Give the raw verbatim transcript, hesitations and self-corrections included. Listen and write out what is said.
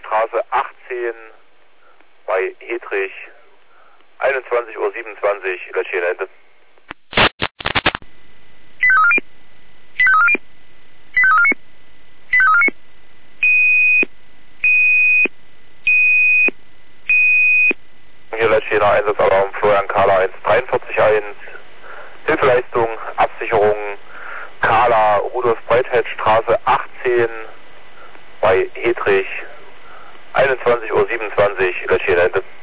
Straße achtzehn bei Hedrich, einundzwanzig Uhr siebenundzwanzig, Lötschenende. Hier Lötschener, Einsatzalarm, Florian Kahler eins drei vier eins, Hilfeleistung, Absicherung, Kahler, Rudolf Breitfeld Straße achtzehn bei Hedrich, einundzwanzig Uhr siebenundzwanzig, Lötschenende.